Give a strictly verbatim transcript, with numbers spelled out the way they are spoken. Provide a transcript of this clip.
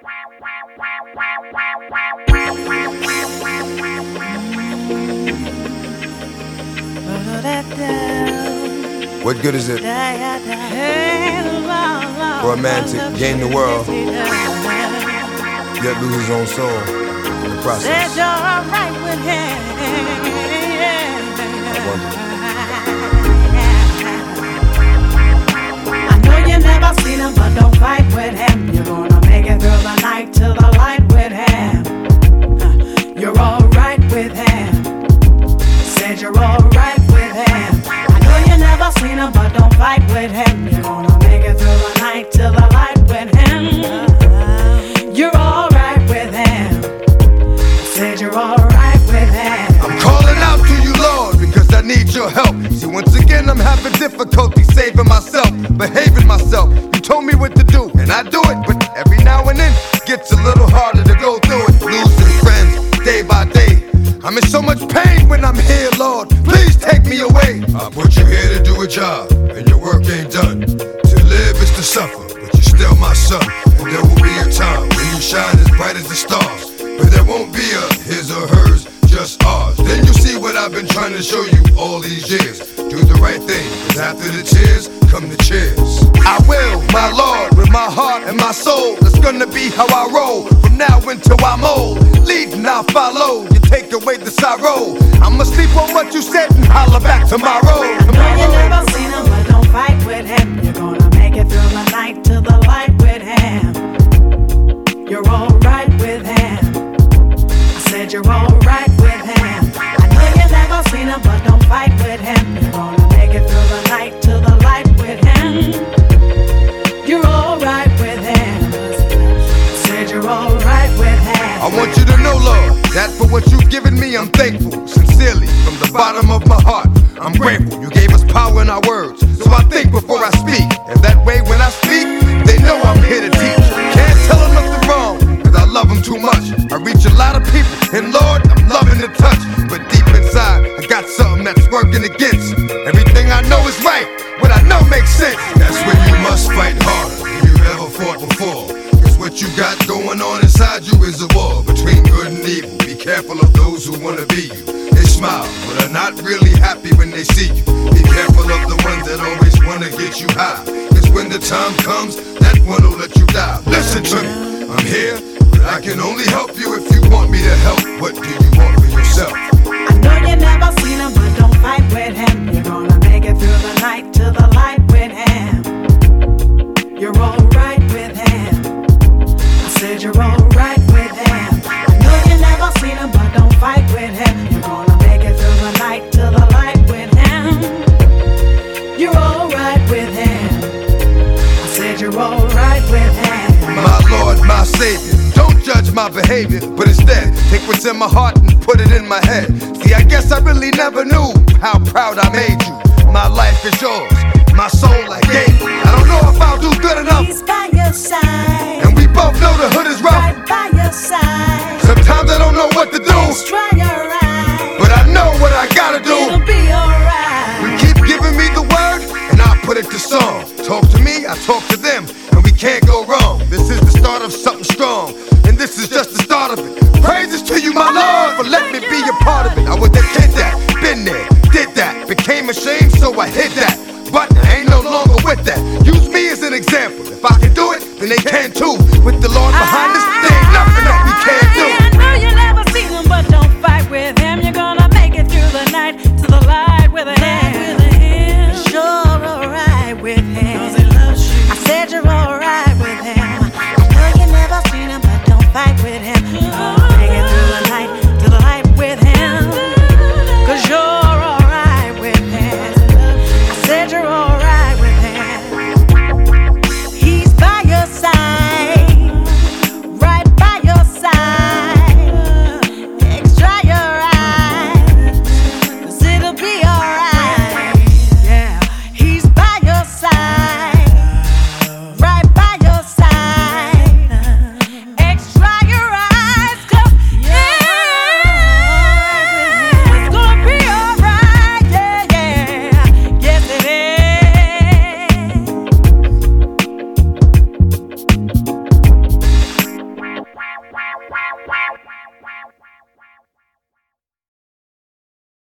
What good is it for a man to gain the world yet lose his own soul in the process? I wonder. I know you never seen him, but don't fight with him. You're gonna make it through the night till the light with him. You're alright with him. Said you're alright with him. I know you never seen him, but don't fight with him. You're gonna make it through the night till the light with him. You're alright with him. Said you're alright with him. I'm calling out to you, Lord, because I need your help. See, once again I'm having difficulty saving myself, behaving myself. You told me what to do, and I do it, but every now and then it gets a little harder to go through it. Losing friends day by day. I'm in so much pain when I'm here, Lord. Please take me away. I put you here to do a job, and your work ain't done. To live is to suffer, but you're still my son. And there will be a time when you shine as bright as the stars, but there won't be a his or hers, just ours. Then you'll see what I've been trying to show you all these years. Do the right thing, cause after the tears come the cheers. I will, my Lord, with my heart and my soul. That's gonna be how I roll from now until I'm old. Leading, I'll follow. You take away the sorrow. I'ma sleep on what you said and holler back tomorrow. I know you never seen him, but don't fight with him. You're gonna make it through the night till the light with him. You're alright with him. I said you're alright with him. I know you never seen him, but don't fight with him. You're gonna make it through the night till the light with him. You're alright with him. I said you're alright with him. I want you to know, Lord, that for what you've given me, I'm thankful. Sincerely, from the bottom of my heart, I'm grateful. You gave us power in our words, so I think before I speak. And that way when I speak, they know I'm here to teach. Can't tell them nothing wrong, cause I love them too much. I reach a lot of people, and Lord, I'm loving the touch. But deep inside, I got something that's working against. Everything I know is right, what I know makes sense. That's when you must fight harder than you ever fought before. Cause what you got going on inside you is a war between good and evil. Be careful of those who wanna be you. They smile, but are not really happy when they see you. Be careful of the ones that always wanna get you high. Cause when the time comes, that one will let you die. Listen to me, I'm here, but I can only help you if you want me to help. What do you want for yourself? I know you never seen him, but don't fight with him. You're gonna make it through the night till the light with him. You're alright with him. I said you're alright with him. I know you never seen him, but don't fight with him. You're gonna make it through the night till the light with him. You're alright with him. I said you're alright with him. My Lord, my Savior, don't judge my behavior, but instead take what's in my heart and put it in my head. See, I guess I really never knew how proud I made you. My life is yours, my soul I gave you. I don't know if I'll do good enough. He's by your side, And we both know the hood is rough. right by your side. Sometimes I don't know what to do, Just try your eyes. but I know what I gotta do. It'll be alright. You keep giving me the word, and I'll put it to song. Talk to me, I talk to them, and we can't go wrong. This is the start of something strong, and this is just the start of it. Praises to you, my Lord, for letting me be a part of it. I was that kid that, been there, did that, became ashamed, so I hid that. But I ain't no longer with that. Use me as an example. If I can do it, then they can too. With the Lord behind us,